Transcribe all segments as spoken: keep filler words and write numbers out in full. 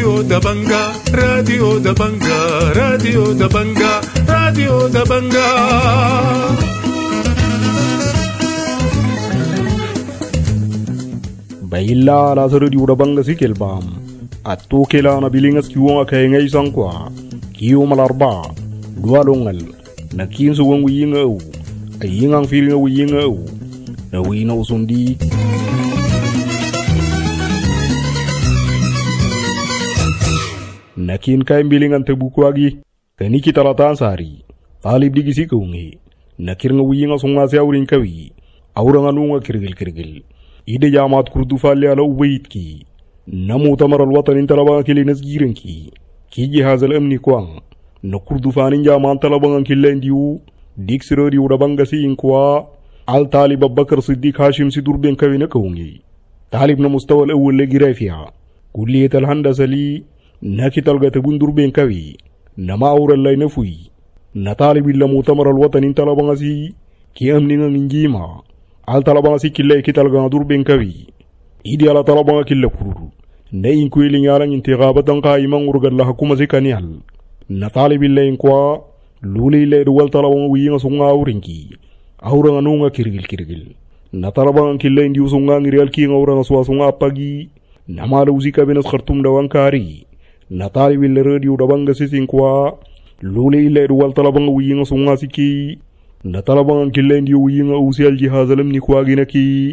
Radio Dabanga, Radio Dabanga, Radio Dabanga, Radio Dabanga. Baila la Radio Dabanga sikelbam. Atto kela na bilingas kiwong akayengay sangkwa. Kiyo malarba. Dua longal. Nakin suwang wiyingaw. Ayingang firinga wiyingaw. Nawina usundi. Nakin kay bilingan tebukwagi. Kani kita latan sari. Talib digisi kaungi. Nakir nga wiyinga sunga siya uring kawi. Aurang anunga kirgil-kirgil. Ide jamat kurdu fali ala ubayit ki. Namu tamar alwatan intalabang kilinas giring ki. Ki jihazal amni kwang. Na kurdu fanin jaman talabang kilen diu. Dik sirari urabanga si inkwa. Al talib Abubakar Siddiq Hashim si durben kawi na kaungi. Talib na mustawa al-awwal lagi rafia. Kulliyat al-handasa li. Nakital gatebun durben kawi. Nama aural lay nafui. Na talib illa mutamar alwatan intalabang si. Ki amni nga nginjima. Al talabanga si killa kital ga durben kawi. Idi ala talabanga killa kururu. Na inkwili ngarang intiqabatan qaimang urgal la hukuma zikanial. Na talib illa inkwa luli illa duwal talabanga wiyinga sunga urinki. Aurang anunga kirgil kirgil. Na talabanga killa indi usunga ngirial ki ngaurang aswa sunga pagi. Na mala uzika benas khartum dawan kari. Na talib illa radio dabanga sisinkwa luli illa duwal talabanga wiyinga sunga siki. Na talabangan killa indi wiyinga usi al jihazalam ni kwagina ki.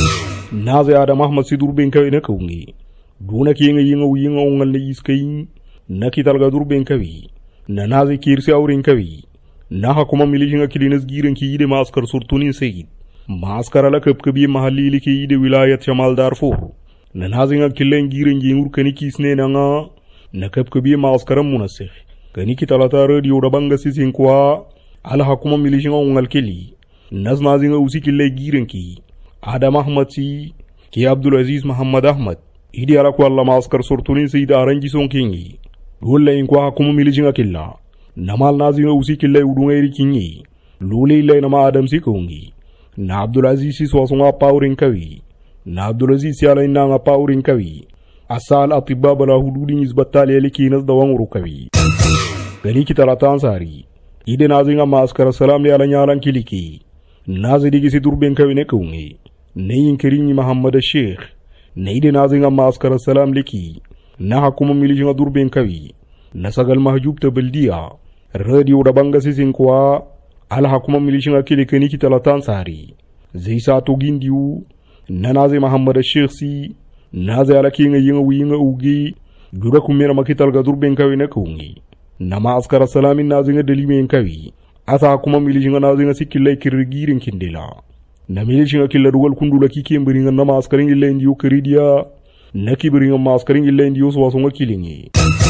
Naze Adam Ahmad si durben kawi na kaungi. Duna ki nga yinga wiyinga ungal na iskayin. Na kital ga durben kawi. Na naze kirsi aurin kawi. Na hakuma milishinga kilinas giran ki yide maaskar surtunin sayid. Maaskar ala kabkabi mahallili ki yide wilayat Shamal Darfur. Na naze nga killen giran jingur kani kisne na nga. Na kabkabi maaskaram munasir. Kani kitalata radio dabanga sisinkwa. Ala hakuma milishinga ungal kili. Nas nazinga usi kille girenki. Adam Ahmad si. Ki Abdul Aziz Muhammad Ahmad. Idi ala kwa alla maaskar surtunin sayida aranji sonkingi. Dole inkwa hakuma milishinga killa. Namal nazinga usi kille udunga eri kingi. Lule illa nama Adam si kungi. Na Abdul Aziz si swasunga paurin kawi. Na Abdul Aziz si ala inanga paurin kawi. Asal atibaba la hududi nisbatali eliki nas dawang urukawi. Gani kitalatan sari. Ide nazinga maaskara salam li ala nyaran kiliki. Nazi digisi durben kawi ne kaungi. Neyin kirinyi Muhammad Sheikh. Na ide nazinga maaskara salam liki. Na hakuma milishinga durben kawi. Nasagal mahjub ta bildiya. Radio dabanga sisinkwa. Ala hakuma milishinga kilikani kitalatan sari. Zisa to gindiu. Na nazi Muhammad Sheikh si. Nazi ala kinga yinga wiyinga ugi. Dura kumera makital ga durben kawi ne kaungi. Nama askara salamin nazinga dalimen kawi. Asa kuma milishinga nazinga sikilla kirgirin kindela. Na milishinga killa duwal kundula kike mbiringa nama askarin illa indiyo kiridia. Na kibiringa ma askarin illa indiyo swasonga kilingi.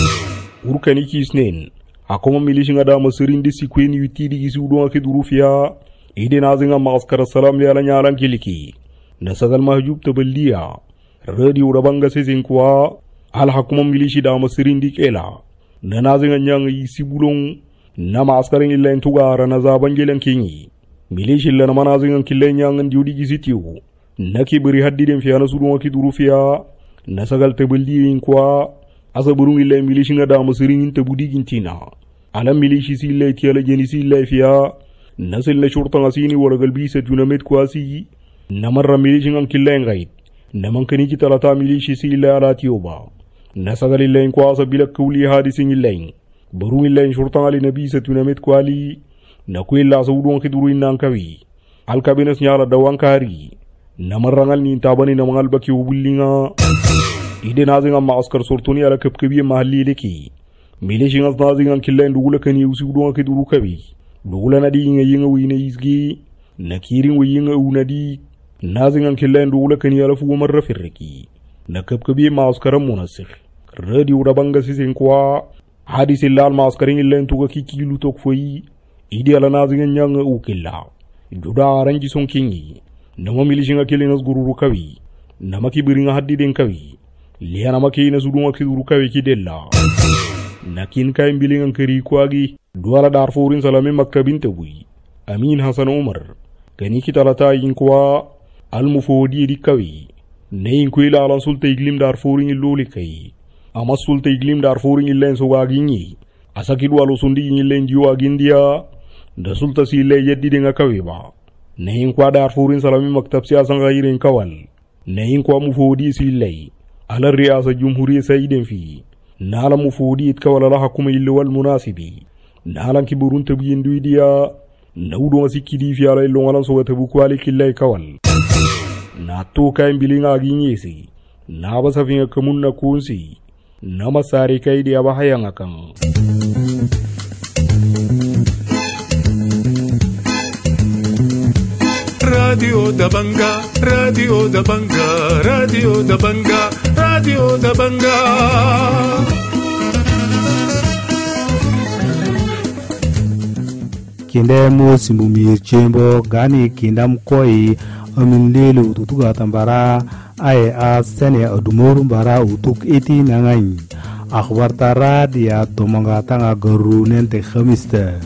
Urkani kisnen. Akuma milishinga da masirin disi kweni yutidi isi udonga kidurufia. Ide nazinga ma askara salam li ala nyaran kiliki. Nasagal mahjub tabaldia. Radio dabanga sisinkwa. Al hakuma milishi da masirin dikela. Na nazinga nyanga isi bulong. Na maaskarin illa intugara na zabangelan kinyi. Milishi illa na manazinga killa nyanga ndiudi gisitiyo. Na kibiri haddiden fiya na sudunga kidurufiya. Na sagal tabaldi inkwa. Asa burung illa milishi nga da masirin intabudi gintina. Ala milishi si illa itiyala jenisi illa fiya. Na silla shurta nga sini waragal bisa tunamet kwasi. Na marra milishi nga killa ngait. Na mankani kitalata milishi si illa ala tiyoba. Nasagal illayin kwasa bila kuli hadisin illayin. Barung illayin shurtan ali nabi sa tunamet kwali. Naku illa sa udong kiduru inang kawi. Al kabinas nyala dawang kari. Namarangal ni tabani na mangal baki ubulinga. Ide nazinga maaskar surtuni ala kapkabi mahalli leki. Milishingas nazinga killayin dugula kani usi udong kiduru kawi. Dugula nadi inga yinga wina izgi. Nakirin wiyinga unadi. Nazinga killayin dugula kani ala fugu marra firreki. Nakapkabi maaskaram munasir. Radio dabanga sisinkwa. Hadis illal maaskarin illa intuga kikilu tok foyi. Idi ala nazinga nyanga ukilla. Juda aranji sonkingi. Nama milishinga kilinas gururu kawi. Nama kibiringa haddiden kawi. Liya nama kina sudunga kiduru kawi kidella. Nakin kay mbilingan kari kwagi. Duala Darfurin salame maktabin tabui. Amin Hassan Umar. Kani kitalata yinkwa. Almufodi di kawi. Nayin kwila alan sulta iglim Darfurin illoli kai. ama sulta iglim Darfur ngillen so waginyi asakidu alo sundi ngillen jiwa gindia da sulta sile yeddi dinga kawiba nehin kwa Darfurin salami maktab siyasan gairin kawal nehin kwa mufodi sile ala riyasa jumhuriyya sayidin fi nala mufodi itkawala la hakuma illi wal munasibi nala kiburun tabiyin duidiya naudu masikidi fi ala illo ngala so tabu kwali killai kawal na to kai bilinga ginyesi na basafin kamun na kunsi na masari kai da ba hayan akan Radio da banga, radio da banga, radio da banga, radio da banga. Kinde mo simbumir chembo gani kindam koi amin lelu tutuga tambara ay a sene adumor bara utuk iti nangai akhbar tara dia domanga tanga garunen te khamista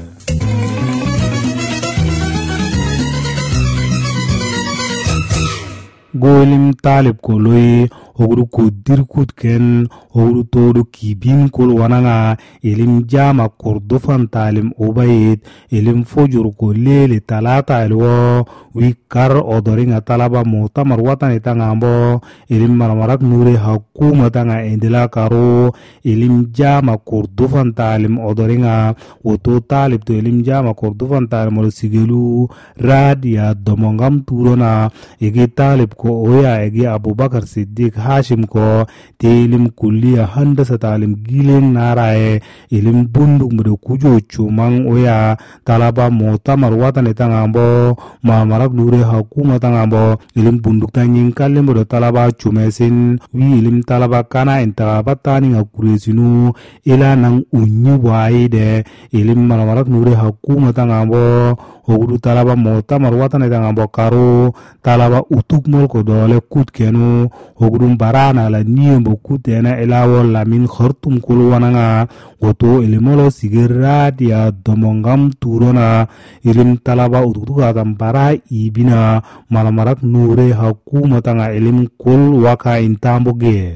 golim talib koloi ogru kudir kutken ogru todu kibin kol wananga elim jama kordofan talim obayit elim fojur ko lele talata elwo wikar odoringa talaba mutamar watan itangambo elim maramarak nure hakuma tanga endela karo elim jama kordofan talim odoringa woto talib to elim jama kordofan talim ol sigelu radia domongam turona ege talib ko oya ege Abubakar Siddiq Hashim ko te ilim kulliya handasa talim gilen narae ilim bunduk mudu kujo chumang oya talaba mutamar watan itangambo mamarak nure hakuma tangambo ilim bunduk tanying kalim mudu talaba chumesin wi ilim talaba kana intaba tani ngakuresinu ila nang unyu waide ilim mamarak nure hakuma tangambo oguru talaba mutamar watan itangambo karo talaba utuk molko dole kut kenu oguru barana la niembo kutena elawol la min khartum kul wananga goto ilimolo sigera dia domongam turona ilim talaba ututuga tambara ibina malamarak nure hakuma tanga ilim kul waka intambo ge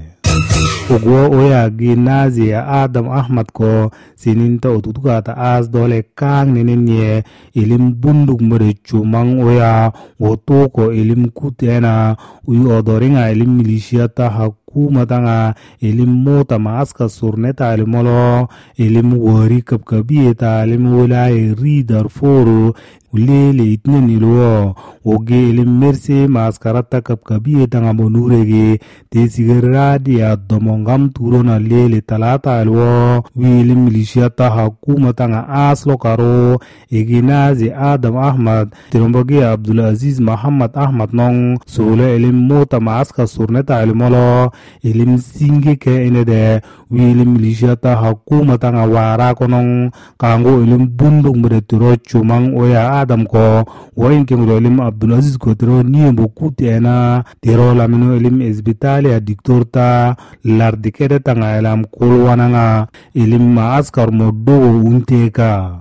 Ugo oya ginazi ya Adam Ahmad ko sininta ututuga ta az dole kang nenenye ilim bunduk mere chumang oya woto ko ilim kutena uyu odoringa ilim milisiata hakuma tanga ilim mota maaska surneta ilimolo ilim wari kapkabieta ilim wilaya ridar foro ulele itnen ilo oge ilim merse maskarata kapkabieta nga monurege te sigaradi ya domongam turona lele talata alwo wilim milisiata hakuma tanga aslo karo eginazi Adam Ahmad tiromboge Abdulaziz Muhammad Ahmad nong sole ilim mota maaska surneta ilimolo ilim singe ke inede wilim milisiata hakuma tanga wara konong kango ilim bundung mereturo chumang oya Adam ko woyin kemro ilim Abdulaziz ko tiro niembo kutena tiro lamino ilim ezbitali ya diktorta lardikede tanga ilam kulwananga ilim maaskar modogo unteka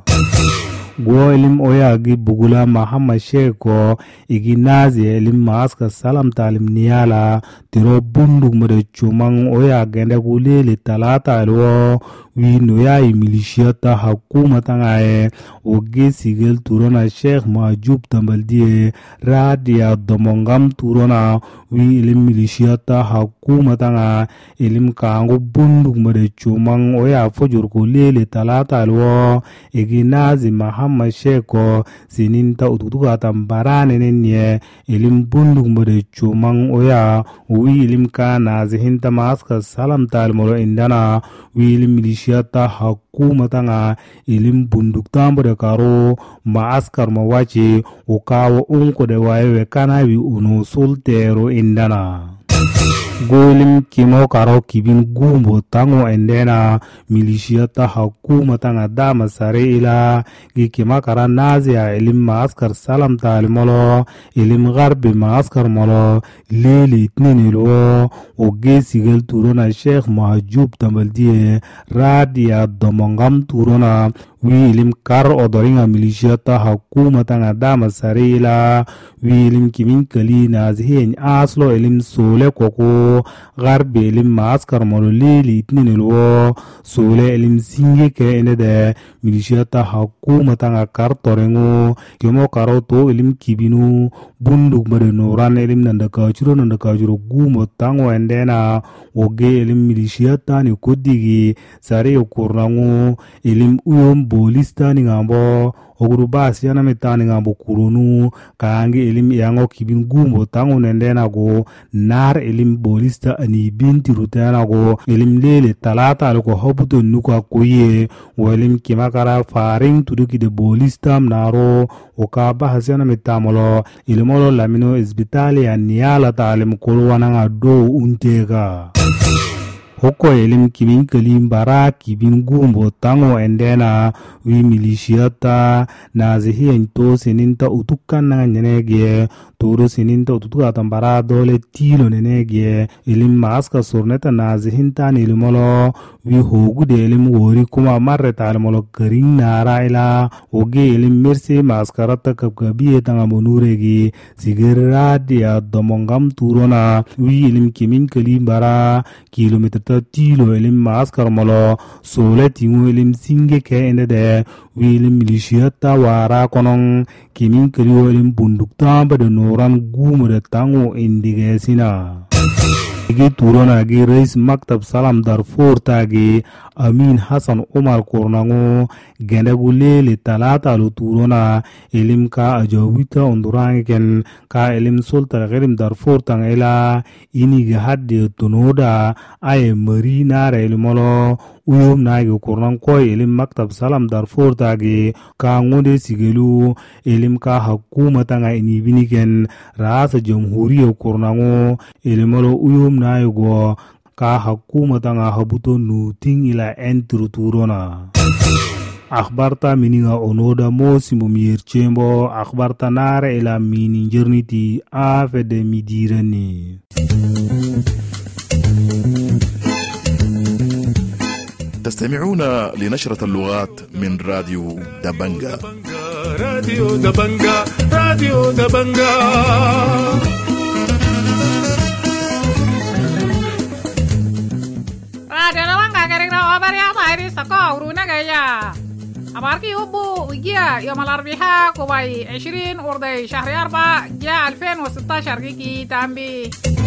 go ilim oya gi bugula Muhammad Sheko igi nazi ilim maaska salam talim niyala tiro bunduk mere chumang oya gende gulele talata alwo wino ya milisiata hakuma tangae oge sigel turona Sheikh Mahjub Tambaldie radia domongam turona wi ilim milisiata hakuma tanga ilim kango bunduk mere chumang oya fojur gulele talata alwo igi nazi Muhammad Sheko sininta ututuga tambarane nenye ilim bunduk mere chumang oya wi ilim kana zihinta maaska salam talmolo indana wi ilim milisiata hakuma tanga ilim bunduk tambore karo maaskar mawachi ukawo unko de waewe kana wi uno soltero indana golim kimo karo kibin gumbo tango endena milisiata hakuma tanga dama sare ila gi kima kara nazia ilim maaskar salam talimolo ilim garbi maaskar molo leli itninilo oge sigel turona Sheikh Mahjub Tambaldie radia domongam turona wi ilim kar odoringa milishiyata hakumata nga dama sarila wi ilim kimin kali nazihin aslo ilim sole koko garbe ilim maaskar molo lili itninilwo sole ilim singe ke ene de milishiyata hakumata nga kar torengo kemo karo to ilim kibinu bunduk made noran ilim nandakachuro nandakachuro gumo tango endena woge ilim milishiyata ni kodigi sare yokurrango ilim uyom bolista ni ngambo oguru basi yana metani ngambo kurunu kaangi ilim yango kibin gumbo tango nendena go nar ilim bolista ani binti rutena go ilim lele talata alko hobuto nuka koye walim kimakara faring tuduki de bolista mnaro oka bahasi yana metamolo ilimolo lamino isbitali ya niyala talim kolwana nga do untega hoko elim kimin kalim bara kibin gumbo tango endena wi milishiyata na zihiyen to sininta utukan na nyenege toro sininta utuka tambara dole tilo nenege elim maska surneta na zihinta nilimolo wi hogu de elim wori kuma marre talimolo karing nara ila oge elim merse maskarata kabgabiye tanga monuregi sigera dia domongam turona wi elim kimin kalim bara kilometer tilo elim maskar molo sole tingu elim singe ke ende de wi elim milishiyata wara konong kimin kaliyo elim bunduk tamba de noran gumo de tango indige sina igi turona gi reis maktab salam darfur tagi amin hasan umar kornango gendagu lele talata lu turona elim ka ajawita ondurangen ka elim sulta gerim darfur tang ela ini ge hadde tunoda ay marina relimolo uyum nagi kornan koy elim maktab salam darfur tagi ka ngode sigelu elim ka hakuma tanga ini binigen rasa jamhuriya kornango elimolo uyum nayo ka hakuma tanga habuto nuting ila entru turona akhbarta mininga onoda mosi mumir chembo akhbarta nare ila mini jerniti afede midirani تستمعون لنشرة اللغات من راديو دبنجا. راديو دبنجا راديو دبنجا راديو دبنجا كرينا وبريا بايري سكاورونا جايا أباركي أبو وجيا يوم الأربعاء كوباي عشرين أردي شهر أربعة جاء ألفين وستة عشر كي تامبي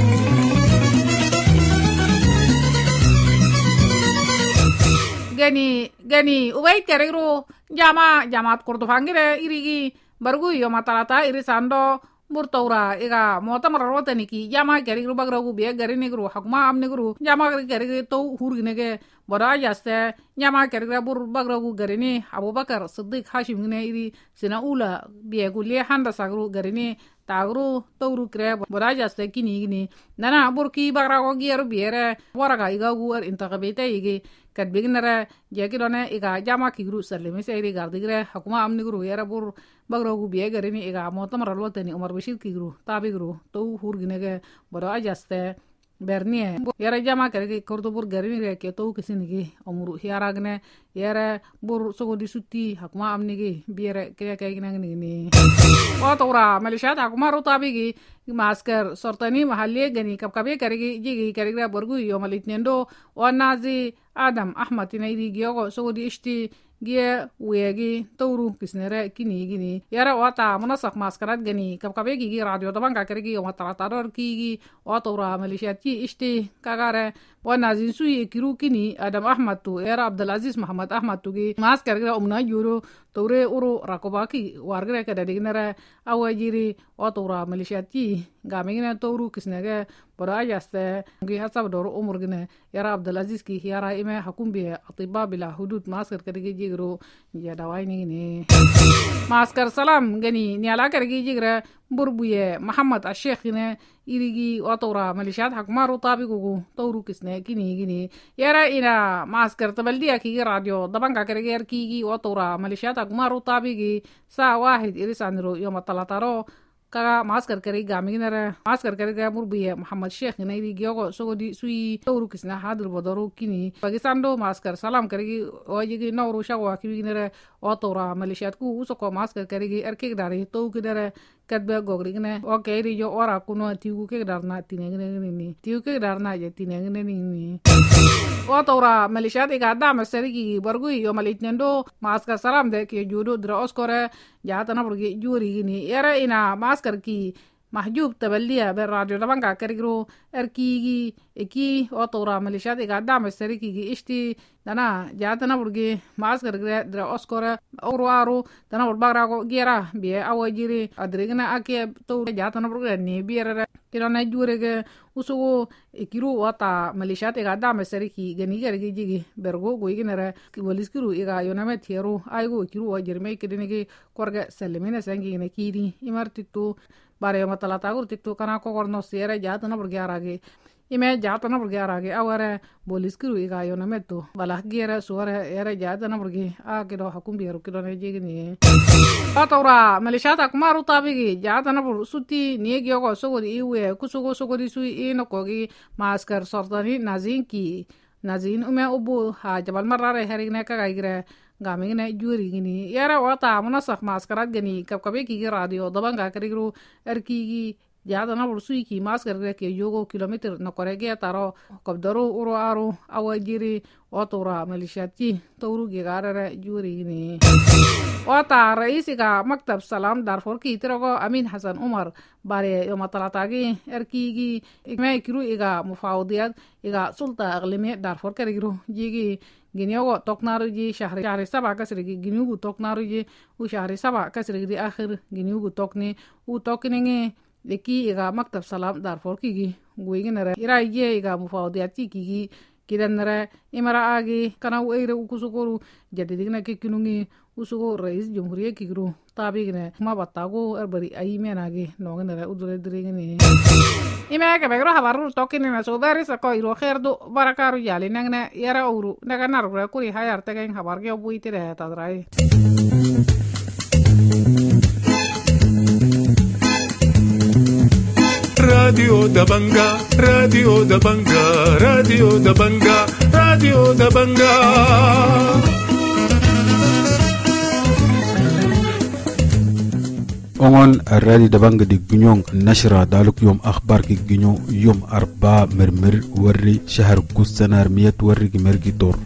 gani gani uwait keriru jama jamat kurdufangire irigi bargu yo matalata iri sando burtaura iga mota mararwata niki jama keriru bagragu biya gari nigru hakuma am nigru jama keriru to hurginege boda jaste jama keriru bur bagragu garini abubakar siddiq hashim ne iri sina ula biya gulle handa sagru garini tagru tawru kre boda jaste kini gini nana burki bagragu giyaru biyere waraga iga gu er intakabete igi kat bignara jeki done iga jama kigru salleme sayri gardigre hakuma amni guru yara bur bagrogu biye garini iga motam ralwatani umar bashir kigru tabigru to hurginege bodo ajaste bernie yara jama kare kordo bur garini re ke to kisinigi umru yaragne yara bur sogodi sutti hakuma amni gi biere kaya kaya ginangni ni watora malishat hakuma ro tabigi masker sortani mahalle gani kapkabe karegi jigi karega borgu yo malitnendo wanazi adam ahmad inaidi giyogo sogodi ishti gie wegi tawru kisnere kini gini yara wata munasak maskarat gani kapkabe gigi radio tabanga karegi wataratador kigi watora malishat ki ishti kagare wanazi sui kiru kini adam ahmad tu yara abdulaziz muhammad ahmad tu gi masker gira umna juro tawre uru rakobaki wargre kadadignere awajiri watora malishat ki gamingina tawru kisnege bara yaste ngi hasab dor umur gine yara abdulaziz ki yara ime hakum bi atibba bila hudud masker karegi jigro ya dawai ni ne masker salam gani nyala karegi jigra burbuye muhammad ash-sheikh ne irigi watora malishat hakmaru tabigu tawru kisne kini gini yara ina masker tabaldiya ki radio dabanga karegi ki watora malishat hakmaru tabigi sa wahid irisanro yom talataro كا معسكر كري غامينرا معسكر كري غامربي محمد شيخ نيدي جيوغو سودي سوي تورو كسنا حاضر بدرو كيني باكستان دو معسكر سلام كري واجي نورو شاوا كينرا اوتورا ماليشيات كو وسكو معسكر كري اركيك داري تو كدرا kadbe gogrigna okay ri jo ora kuno tigu ke darna tinengne ni tigu ke darna je tinengne ni otora malishat ga dama serigi borgu yo malitnendo maskar salam de ke judo dra oskore jatana burgi juri ni era ina maskar ki محجوب تبليا بالراديو دبنغا كريغرو اركيغي اكي اوتورا ماليشات ga dama serigi gi ishti dana jatana burgi maskar dra oskore orwaru dana burbagra ko gera bi awajiri adrigna ake to jatana burgi ni biere kirana jurege usugo ikiru wata malishat ga dama serigi gani gergi jigi bergo goiginere waliskiru iga yoname tieru aigo ikiru wajirme kidinigi korga salimina sangi ne kiri imartitu bare matalata gurtiktu kana ko gorno sere jatana burgiarage ime jatana burgiarage aware boliskiru iga yonametu bala gera suare ere jatana burgi a kido hakum biru kido ne jigini atawra malishata kumaru tabigi jatana bur suti niegi yogo sogodi iwe kusugo sogodi sui ino kogi maskar sortani nazinki nazin ume ubu ha jabal marare herigne kaga igre gamine juri gini yara wata munasakh maskarat gani kapkabe ki radio dabanga karigru erkigi jada na bursui ki maskar ke yogo kilometer na korege taro kabdaro uro aro awajiri otora malishati tawru gigarare juri gini wata raisi ga maktab salam darfur ki tirago amin hasan umar bare yo matalatagi erkigi me kiru iga mufawdiyat iga sulta aglimi darfur karigru jigi ginyogo toknaru ji shahri shahri saba kasrigi ginyugu toknaru ji u shahri saba kasrigi di akhir ginyugu tokni u tokninge deki iga maktab salam darfur kigi guiginere ira ye iga mufawdiyati kigi kidanere imara agi kana weire ukusukuru jadidigna kekinungi usugo rais jumhuriye kigru tabigne ma batago erbari aymenagi nogenere udure dirigini ime ke begro habaru tokini na sobari sako iro kherdu barakaru yali nangne yara uru naga narure kuri hayar tegen habarge obuitire tadrai Radio Dabanga, Radio Dabanga, Radio Dabanga, Radio Dabanga. أون الراديو دبنج دي جنيون نشرة دالك يوم أخبار كي جنيون يوم أربعة مرمر وري شهر قسنار مية وري مرقي دور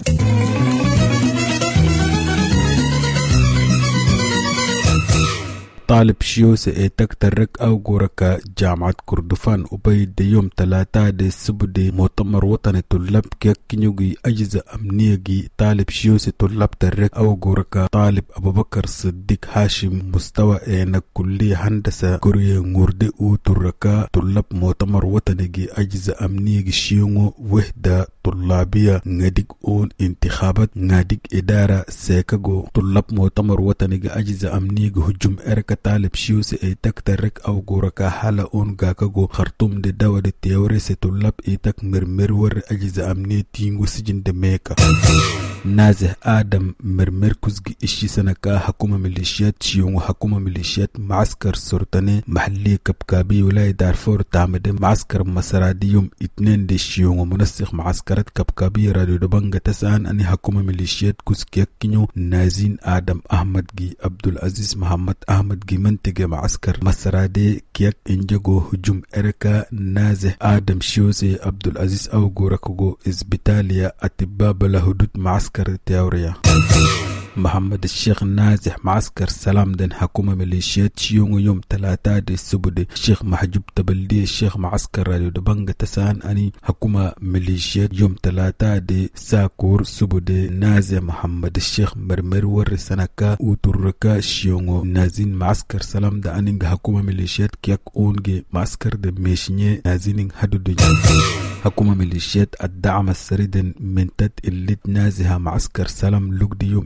طالب شيوس ايتك ترك او غوركا جامعة كردفان وبيد يوم ثلاثة دي سبدي مؤتمر وطني طلاب كيكينيوغي اجزاء امنيجي طالب شيوس طلاب ترك او غوركا طالب ابو بكر صديق هاشم مستوى اينا كلية هندسة كوريا غوردي او تركا طلاب مؤتمر وطني اجزاء امنيجي شيونغو وحدة طلابية ناديك اون انتخابات ناديك ادارة سيكاغو طلاب مؤتمر وطني اجزاء امنيجي هجوم اركا طالب شيوس ايتك ترك او غوركا حالا اون غاكاغو خرطوم دي دوا دي تيوري سي طلاب ايتك مرمر ور اجزاء امنية تينغو سجن دميكا نازه آدم مرمر كوزغي اشي سنكا حكومة ميليشيات شيونغو حكومة ميليشيات معسكر سلطاني محلي كبكابي ولاية دارفور تعمد معسكر مسرادي يوم اتنين دي شيونغو منسخ معسكرات كبكابي راديو دبنغ تسان اني حكومة ميليشيات كوزكيك كينيو نازين آدم احمد جي عبد العزيز محمد احمد جي منتجة معسكر مسرادي كيك انجاغو هجوم اركا نازه آدم شيوسي عبد العزيز او غوركوغو اسبيتاليا اتبا بلا حدود معسكر التيوريا محمد الشيخ نازح معسكر سلام دن حكومة ميليشيات شيونغ يوم ثلاثة دي السبدي الشيخ محجوب تبلدي الشيخ معسكر راديو دبنغ تسان اني حكومة ميليشيات يوم ثلاثة دي ساكور سبدي نازح محمد الشيخ مرمر ور سنكا وتركا شيونغ نازين معسكر سلام دا اني حكومة ميليشيات كيك اونجي معسكر دي ميشنية نازين هدو دي حكومة ميليشيات الدعم السريدن من تد اللي نازها معسكر سلام لوك دي يوم اتنين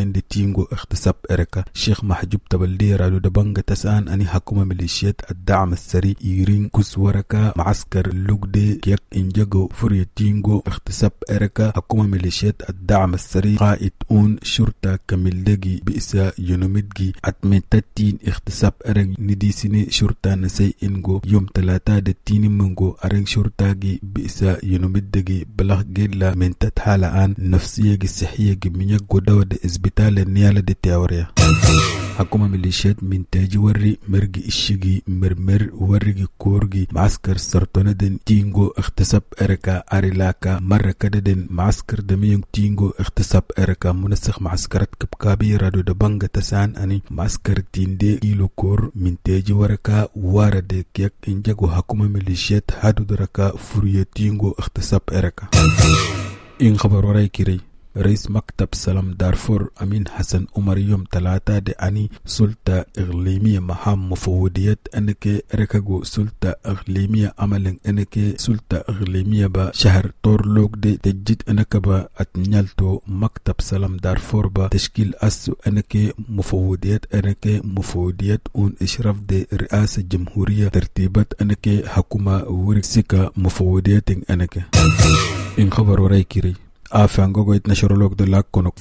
تين دي تينغو اغتصاب إركا شيخ محجوب تبلدي رادو دبنغ تسان أني حكومة ميليشيات الدعم السري يرين كسوركا معسكر اللوغدي كيك إنجاغو فري تينغو اغتصاب إركا حكومة ميليشيات الدعم السري قائد أون شرطة كميلدغي بإسا يونوميدغي أتمتتين اغتصاب إرك نديسيني شرطة نسي إنغو يوم تلاتة دتيني منغو أرنج شرطاغي بإسا يونوميدغي بلغ جيلا من تتحالة آن نفسية صحية مينيك ودود إزبتال النيالة دي تيوريا حكومة ميليشيات من تاجي وري مرقي إشيغي مرمر ورقي كورغي معسكر سرطندن تينغو اغتصاب إركا أريلاكا مرة كددن معسكر دميون تينغو اغتصاب إركا منسخ معسكرات كبكابي رادو دبنغ تسان أني معسكر تيندي كيلو كور من تاجي وركا وارد كيك إنجاغو حكومة ميليشيات هادو دركا فرية تينغو اغتصاب إركا إن خبر وراي كيري رئيس مكتب سلام دارفور أمين حسن عمر يوم ثلاثة دي أني سلطة إقليمية مهام مفوضيات أنك ركاغو سلطة إقليمية عمل أنك سلطة إقليمية با شهر تورلوك دي تجد أنك با أتنيالتو مكتب سلام دارفور با تشكيل أسو أنك مفوضيات أنك مفوضيات أون إشراف دي رئاسة جمهورية ترتيبات أنك حكومة ورسيكا مفوضيات أنك إن خبر وراي كيري آفانغو يتنشر لوك دلاك كونوك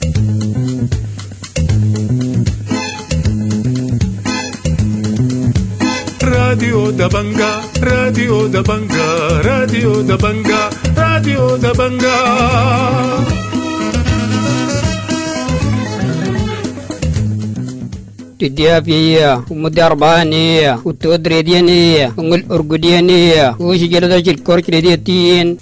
راديو دبنجا راديو دبنجا راديو دبنجا راديو دبنجا تديافية ومدربانية وتودريديانية والأرقوديانية وشجرة الكورك رديتين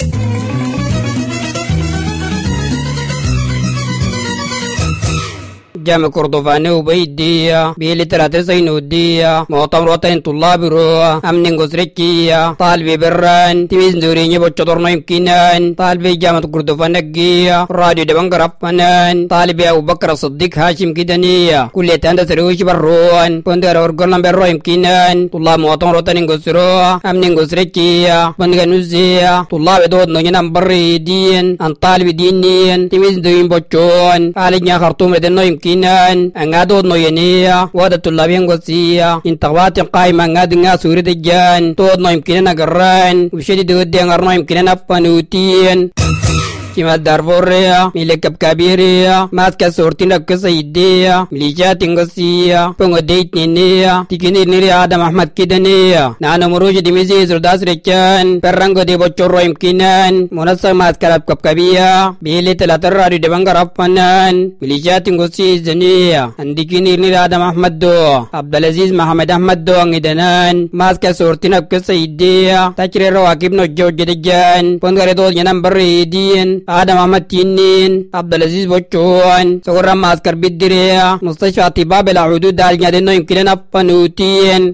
جامع كردوفاني وبيدية بيلي ثلاثة سينودية مؤتمر وطني طلاب روح أمن غسركية طالبي بران تميز دوريني بوشطورنا يمكنان طالبي جامعة كردوفانية راديو دبنغ رفنان طالبي أبو بكر الصديق هاشم كدنية كلية هندسة روش بروان بندر ورقلن برو يمكنان طلاب مؤتمر وطني غسروح أمن غسركية بندر نوزية طلاب دود نجنان بريدين أن طالبي دينين تميز دوين بوشون علينا خرطوم ردنو يمكن نان أنغادو نوينيا وادة اللابين غسيا انتقوات قائمة أنغاد سوري دجان تود نو يمكننا قران وشدي دود دي أنغار نو يمكننا فانوتين كما دارفوريا ميلكب كبيريا ماسكا سورتين كسيديا مليجات غسيا بونغ ديت نينيا تيكيني نيري آدم أحمد كدنيا نانا مروج ديميزي زرداس ريكان برانغو دي بوچورو يمكنان منصر ماسكا لبكب كبيا بيلي تلاتر رادي دبنغ رفنان مليجات غسي زنيا انديكيني نيري آدم أحمد دو عبدالعزيز محمد أحمد دو انغدنان ماسكا سورتين كسيديا تاكري رواكب نجو جدجان بونغ ردو جنان بريدين آدم أحمد تينين عبدالعزيز بوچوان سورة ماسكر بالدريا مستشفى طباب الحدود دال نادنو يمكننا فنوتين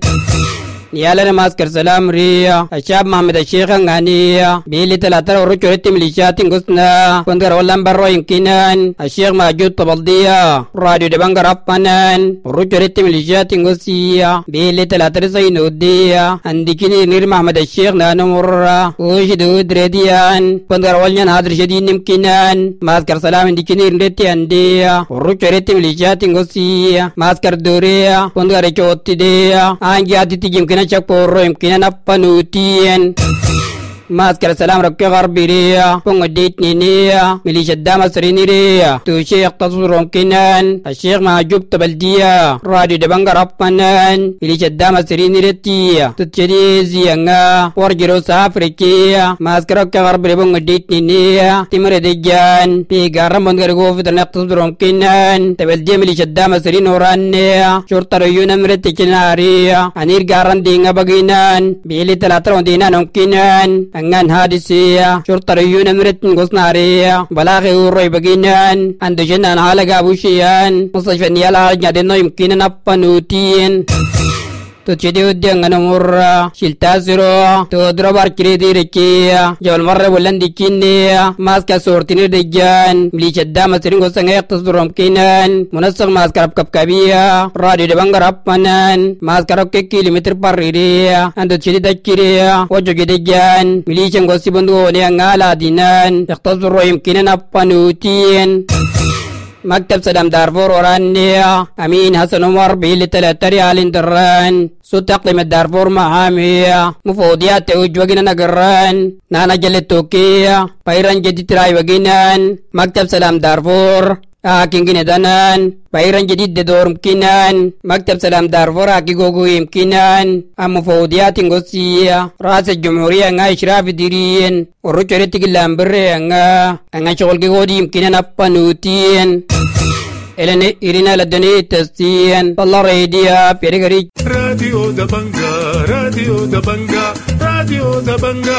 نيالا ماسكر سلام ريا الشاب محمد الشيخ غانيا بيلي ثلاثة ورجولت ميليشيات غسنا كندر ولان برو يمكنان الشيخ موجود طبلديا راديو دبنغ رفنان ورجولت ميليشيات غسيا بيلي ثلاثة سينوديا عندكني نير محمد الشيخ نانمر وشدو دريديان كندر ولان هادر شديد يمكنان ماسكر سلام عندكني ندتي انديا ورجولت ميليشيات غسيا ماسكر دوريا كندر چوتي ديا انجاتي تيجي شكورو يمكن نفنوتين ماسكر سلام ركي غربي ريا بونغ ديتني نيا مليش الدام سريني ريا توشي يقتصر يمكنان الشيخ محجوب تبلديا راديو دبنغ رفنان مليش الدام سريني ريتيا تتشدي زيانغا ورجرو سافريكيا ماسكر ركي غربي بونغ ديتني نيا تمر ديجان بيغارم بونغ رغوف دن يقتصر يمكنان تبلديا مليش الدام سرين ورانيا شرطة ريونا مرتكنا ريا انير غارن دينغا بغينان بيلي تلاتر ودينان يمكنان أنغان هادسية شرطة ريونا مرتن غصنارية بلاغي وروي بغينان عند جنان حالة غابوشيان مستشفى نيالا جادنو يمكننا فنوتين تجدي وديان نمورا شلتاسرو تودرو باركريدي ركيا جول مرة بلندي كينيا ماسكا سورتيني دجان مليش الدام سرينغو سنغ يقتصدرهم كينان منسق ماسكا رب كبكبيا راديو دبنغ ربانان ماسكا رب كيلومتر باريريا عندو تشدي دكيريا وجو دجان مليش نغو سيبندو ونيان غالا دينان يقتصدرو يمكننا فانوتين مكتب سلام دارفور ورانية أمين حسن عمر بيلي تلاتة ريال دران سوت تقليم الدارفور محامية مفوضيات توج وجنا نقران نانا جل التوكية بيران جديد راي وجنان مكتب سلام دارفور آكين جندانان بيران جديد دور مكينان مكتب سلام دارفور آكي جوجو يمكنان أم مفوضيات نغسية رأس الجمهورية نا إشراف ديرين ورجع تقلام بري نا نا شغل جودي يمكننا بانوتين إلى إيرنا لدني تستين الله راديو بيرغري راديو دبنجا راديو دبنجا راديو دبنجا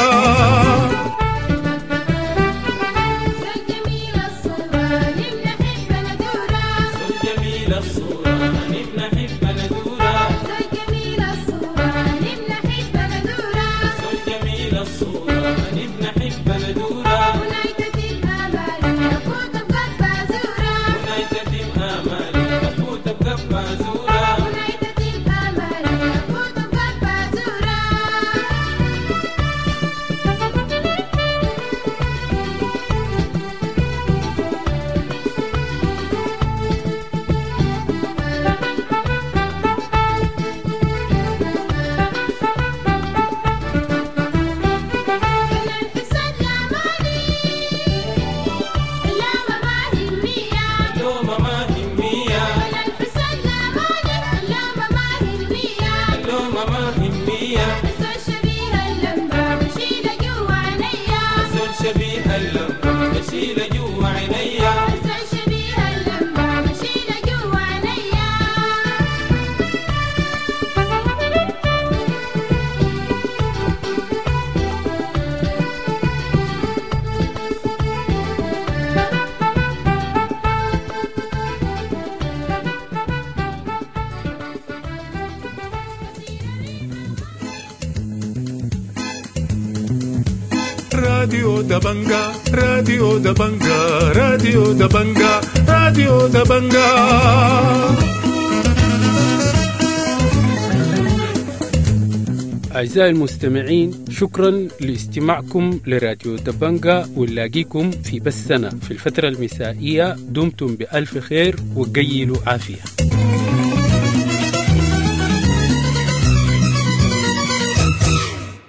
راديو دبنجا راديو دبنجا راديو دبنجا راديو دبنجا أعزائي المستمعين، شكرا لاستماعكم لراديو دبنجا، ونلاقيكم في بثنا في الفترة المسائية. دمتم بألف خير وقيلوا عافية.